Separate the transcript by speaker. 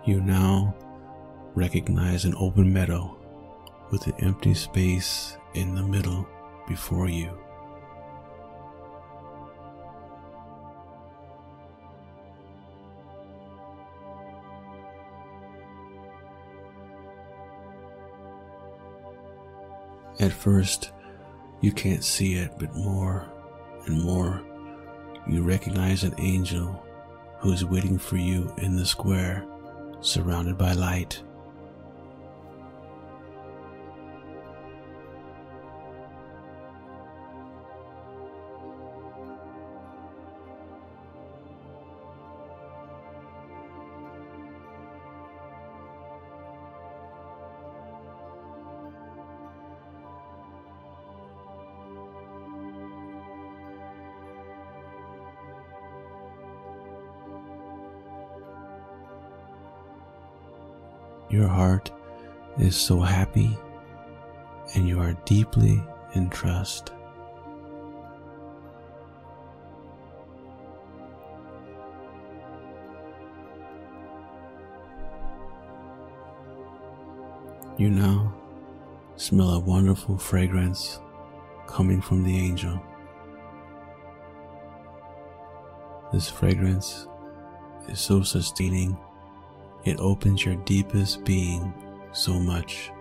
Speaker 1: You now recognize an open meadow with an empty space in the middle before you. At first, you can't see it, but more and more, you recognize an angel who is waiting for you in the square, surrounded by light. Your heart is so happy, and you are deeply in trust. You now smell a wonderful fragrance coming from the angel. This fragrance is so sustaining. It opens your deepest being so much.